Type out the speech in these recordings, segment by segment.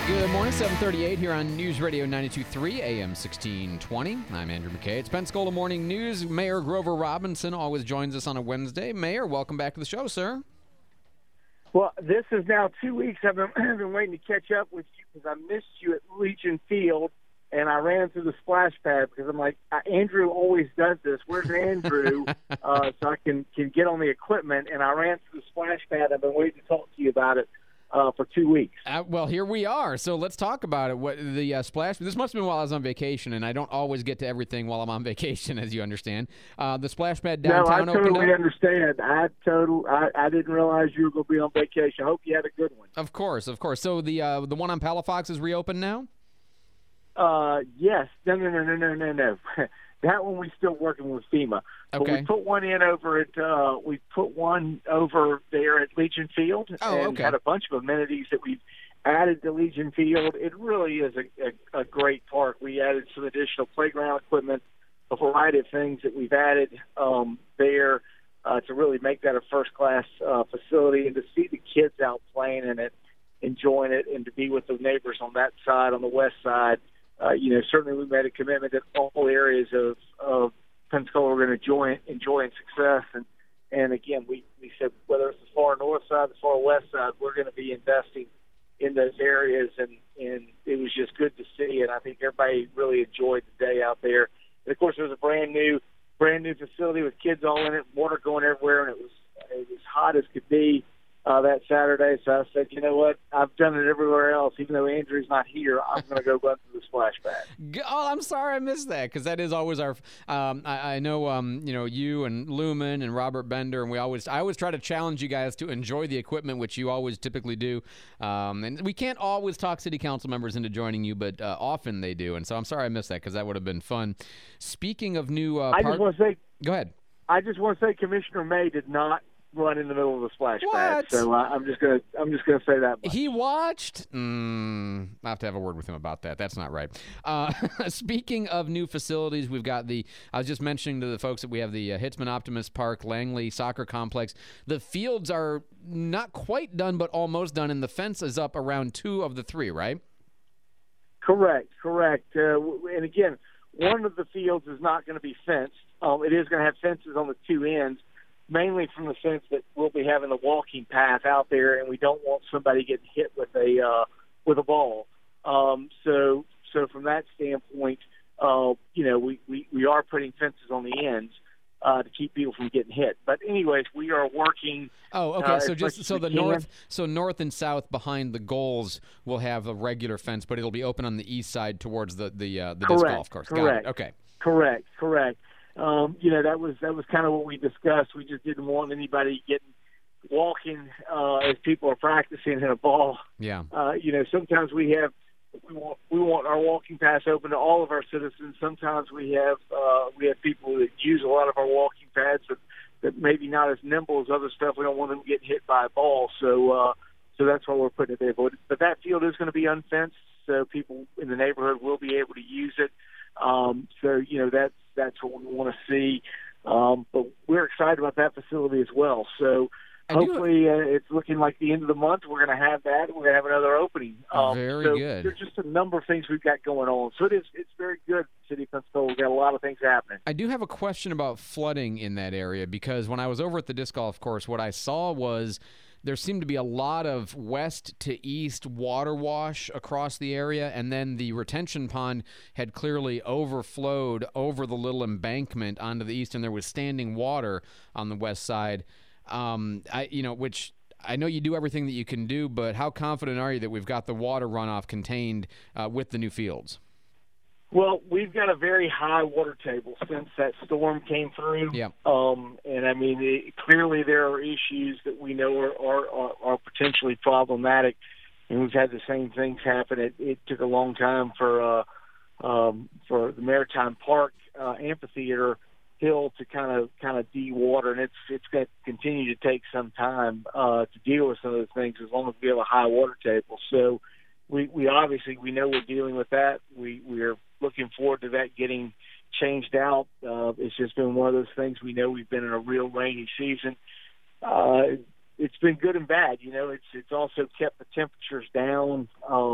Good morning, 7:38 here on News Radio 92.3 AM 1620. I'm Andrew McKay. It's Pensacola Morning News. Mayor Grover Robinson always joins us on a Wednesday. Mayor, welcome back to the show, sir. Well, this is now 2 weeks. I've been waiting to catch up with you because I missed you at Legion Field, and I ran through the splash pad because I'm like, Andrew always does this. Where's Andrew? So I can get on the equipment, and I ran through the splash pad. I've been waiting to talk to you about it for 2 weeks. Well, here we are. So let's talk about it. What the splash? This must have been while I was on vacation, and I don't always get to everything while I'm on vacation, as you understand. The splash pad downtown No, I totally opened up. understand. I didn't realize you were going to be on vacation. I hope you had a good one. Of course. So the one on Palafox is reopened now? Yes. No. That one we're still working with FEMA. But Okay. we put one in over at we put one over there at Legion Field and had a bunch of amenities that we've added to Legion Field. It really is a great park. We added some additional playground equipment, a variety of things that we've added there to really make that a first-class facility, and to see the kids out playing in it, enjoying it, and to be with the neighbors on that side, on the west side. Certainly we made a commitment that all areas of Pensacola are going to enjoy success. And again, we said whether it's the far north side, the far west side, we're going to be investing in those areas. And it was just good to see. And I think everybody really enjoyed the day out there. And of course, there was a brand new facility with kids all in it, water going everywhere, and it was hot as could be. That Saturday, so I said, you know what? I've done it everywhere else. Even though Andrew's not here, I'm going to go run through the splash pad. Oh, I'm sorry I missed that, because that is always our. I know, you and Lumen and Robert Bender, and I always try to challenge you guys to enjoy the equipment, which you always typically do. And we can't always talk city council members into joining you, but often they do. And so I'm sorry I missed that, because that would have been fun. Speaking of new, I just want to say, go ahead. I just want to say, Commissioner May did not run in the middle of the splash pad. What? So I'm just gonna say that much. He watched. I have to have a word with him about that. That's not right. Speaking of new facilities, we've got I was just mentioning to the folks that we have the Hitzman Optimist Park, Langley Soccer Complex. The fields are not quite done, but almost done, and the fence is up around 2 of the 3, right? Correct. And again, one of the fields is not going to be fenced. It is going to have fences on the 2 ends, mainly from the sense that we'll be having a walking path out there, and we don't want somebody getting hit with a ball. So from that standpoint, we are putting fences on the ends to keep people from getting hit. But anyways, we are working. Oh, okay. So north and south behind the goals will have a regular fence, but it'll be open on the east side towards the disc golf course. Correct. Got it. Okay. Correct. That was kind of what we discussed. We just didn't want anybody walking as people are practicing in a ball. Yeah. Sometimes we want our walking paths open to all of our citizens. Sometimes we have people that use a lot of our walking paths that maybe not as nimble as other stuff. We don't want them getting hit by a ball. So that's why we're putting it there. But that field is going to be unfenced, so people in the neighborhood will be able to use it. That's what we want to see. But we're excited about that facility as well. So hopefully it's looking like the end of the month we're going to have that. We're going to have another opening. Very good. There's just a number of things we've got going on. So it's very good, City of Pensacola. We've got a lot of things happening. I do have a question about flooding in that area, because when I was over at the disc golf course, what I saw was there seemed to be a lot of west to east water wash across the area, and then the retention pond had clearly overflowed over the little embankment onto the east, and there was standing water on the west side. Which I know you do everything that you can do, but how confident are you that we've got the water runoff contained with the new fields? Well, we've got a very high water table since that storm came through. Yeah. And I mean, clearly there are issues that we know are potentially problematic, and we've had the same things happen. It took a long time for the Maritime Park amphitheater hill to kind of de-water, and it's going to continue to take some time to deal with some of those things as long as we have a high water table. So we obviously know we're dealing with that. We're looking forward to that getting changed out. It's just been one of those things. We know we've been in a real rainy season. It's been good and bad. It's also kept the temperatures down.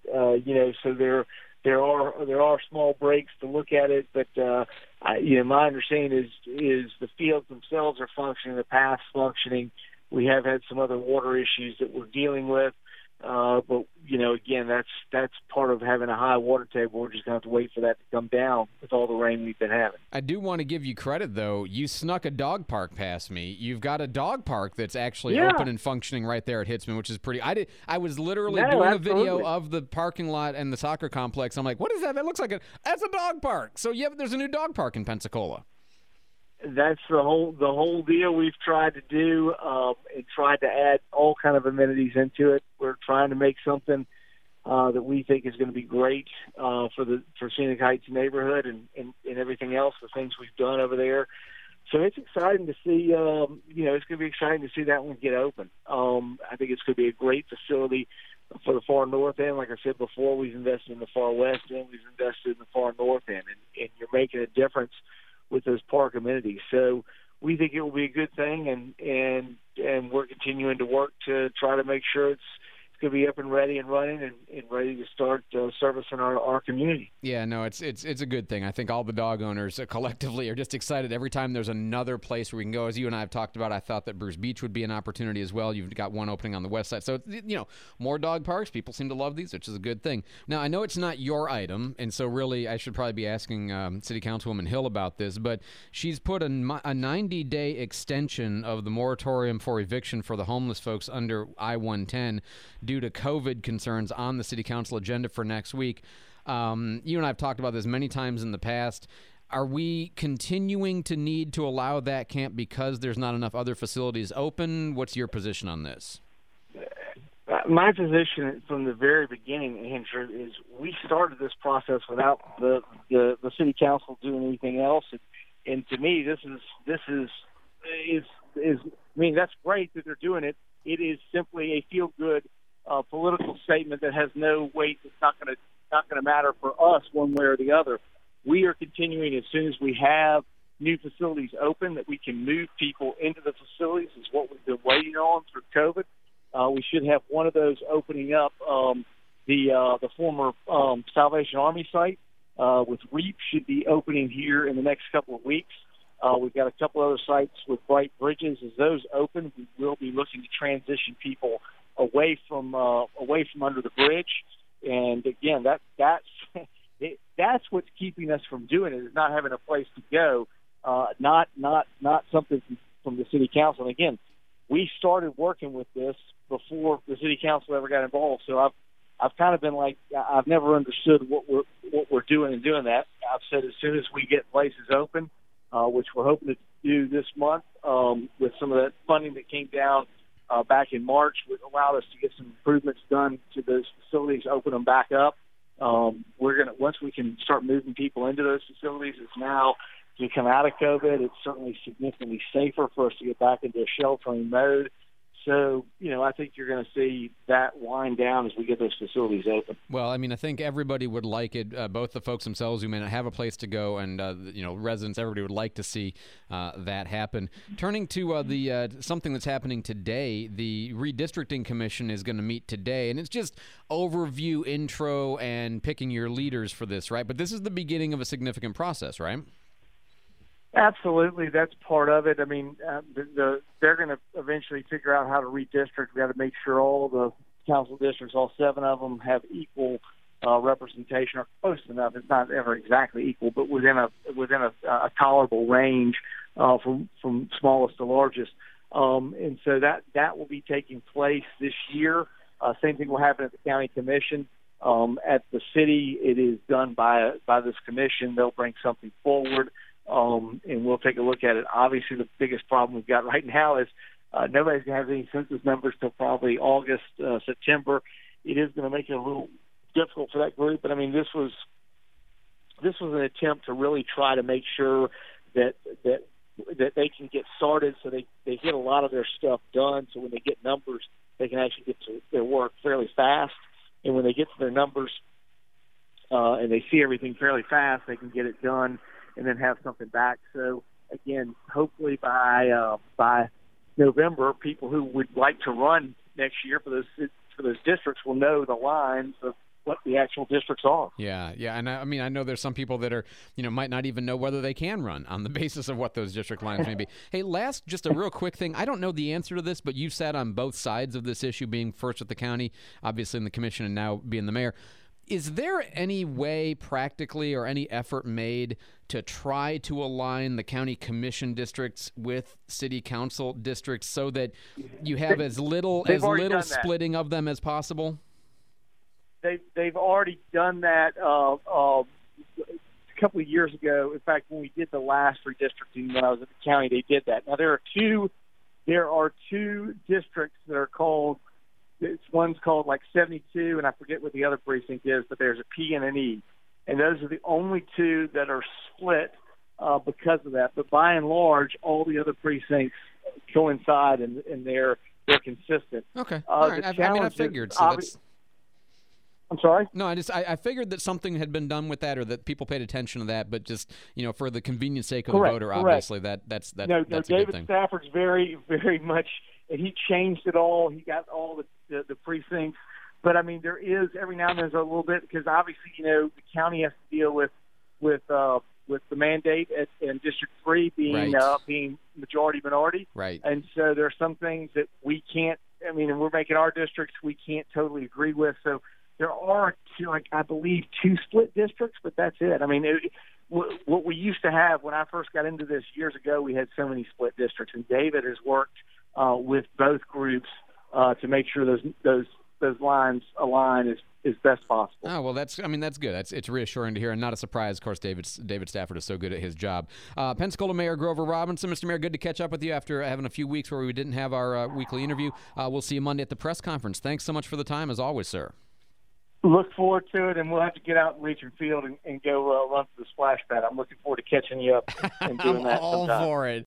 So there are small breaks to look at it, but my understanding is the fields themselves are functioning, the paths functioning. We have had some other water issues that we're dealing with, but again, that's part of having a high water table. We're just going to have to wait for that to come down with all the rain we've been having. I do want to give you credit, though. You snuck a dog park past me. You've got a dog park that's actually open and functioning right there at Hitzman, which is pretty. I was literally doing a video of the parking lot and the soccer complex. I'm like, what is that? That looks like that's a dog park. So yeah, there's a new dog park in Pensacola. That's the whole deal we've tried to do, and tried to add all kind of amenities into it. We're trying to make something that we think is going to be great for Scenic Heights neighborhood and everything else, the things we've done over there. So it's exciting to see. It's going to be exciting to see that one get open. I think it's going to be a great facility for the far north end. Like I said before, we've invested in the far west end, we've invested in the far north end, and you're making a difference with those park amenities. So we think it will be a good thing, and we're continuing to work to try to make sure it's going to be up and ready and running and ready to start servicing our community. Yeah, no, it's a good thing. I think all the dog owners collectively are just excited every time there's another place where we can go. As you and I have talked about, I thought that Bruce Beach would be an opportunity as well. You've got one opening on the west side. So, more dog parks. People seem to love these, which is a good thing. Now, I know it's not your item, and so really I should probably be asking City Councilwoman Hill about this, but she's put a 90-day extension of the moratorium for eviction for the homeless folks under I-110 due to COVID concerns on the City Council agenda for next week. You and I have talked about this many times in the past. Are we continuing to need to allow that camp because there's not enough other facilities open? What's your position on this? My position from the very beginning, Andrew, is we started this process without the City Council doing anything else. And to me, this is that's great that they're doing it. It is simply a feel-good political statement that has no weight. It's not going to matter for us one way or the other. We are continuing as soon as we have new facilities open that we can move people into the facilities is what we've been waiting on through COVID. We should have one of those opening up, the former Salvation Army site with REAP should be opening here in the next couple of weeks. We've got a couple other sites with Bright Bridges. As those open, we will be looking to transition people away from under the bridge. And again, that's what's keeping us from doing it, is not having a place to go, not something from the City Council. And again, we started working with this before the City Council ever got involved. So I've kind of been like, I've never understood what we're doing in doing that. I've said as soon as we get places open, which we're hoping to do this month, with some of that funding that came down back in March, would allow us to get some improvements done to those facilities, open them back up. Once we can start moving people into those facilities, it's now, as we come out of COVID, it's certainly significantly safer for us to get back into a sheltering mode. So, I think you're going to see that wind down as we get those facilities open. Well, I mean, I think everybody would like it, both the folks themselves who may not have a place to go and, residents, everybody would like to see that happen. Turning to the something that's happening today, the Redistricting Commission is going to meet today, and it's just overview, intro, and picking your leaders for this, right? But this is the beginning of a significant process, right? Absolutely, that's part of it. I mean, they're going to eventually figure out how to redistrict. We got to make sure all the council districts, all 7 of them, have equal representation, or close enough. It's not ever exactly equal, but within a tolerable range from smallest to largest. And so that will be taking place this year. Same thing will happen at the county commission. At the city, it is done by this commission. They'll bring something forward. And we'll take a look at it. Obviously, the biggest problem we've got right now is nobody's going to have any census numbers till probably August, September. It is going to make it a little difficult for that group. But I mean, this was an attempt to really try to make sure that they can get started, so they get a lot of their stuff done. So when they get numbers, they can actually get to their work fairly fast. And when they get to their numbers and they see everything fairly fast, they can get it done and then have something back. So again, hopefully by November, people who would like to run next year for those districts will know the lines of what the actual districts are. Yeah, and I mean, I know there's some people that are, might not even know whether they can run on the basis of what those district lines may be. Hey, last, just a real quick thing. I don't know the answer to this, but you've sat on both sides of this issue, being first with the county, obviously in the commission, and now being the mayor. Is there any way practically or any effort made to try to align the county commission districts with city council districts so that you have as little splitting of them as possible? They've already done that a couple of years ago. In fact, when we did the last redistricting when I was at the county, they did that. Now there are two districts that are called. One's called like 72, and I forget what the other precinct is, but there's a P and an E. And those are the only two that are split because of that. But by and large, all the other precincts coincide, and they're consistent. Okay. All right. I figured. So that's... I'm sorry? No, I figured that something had been done with that, or that people paid attention to that, but just, for the convenience sake of the voter, obviously, that's a good thing. David Stafford's very, very much, and he changed it all. He got all the precincts. But, I mean, there is, every now and then, there's a little bit, because obviously, the county has to deal with the mandate in District 3 being majority-minority. Right. And so there are some things that we can't, and we're making our districts, we can't totally agree with. So there are, I believe, 2 split districts, but that's it. What we used to have when I first got into this years ago, we had so many split districts, and David has worked with both groups to make sure those lines align as best possible. Oh, well, that's good. It's reassuring to hear, and not a surprise. Of course, David Stafford is so good at his job. Pensacola Mayor Grover Robinson. Mr. Mayor, good to catch up with you after having a few weeks where we didn't have our weekly interview. We'll see you Monday at the press conference. Thanks so much for the time, as always, sir. Look forward to it, and we'll have to get out in Legion Field and go run to the splash pad. I'm looking forward to catching you up and doing that sometime. I'm all for it.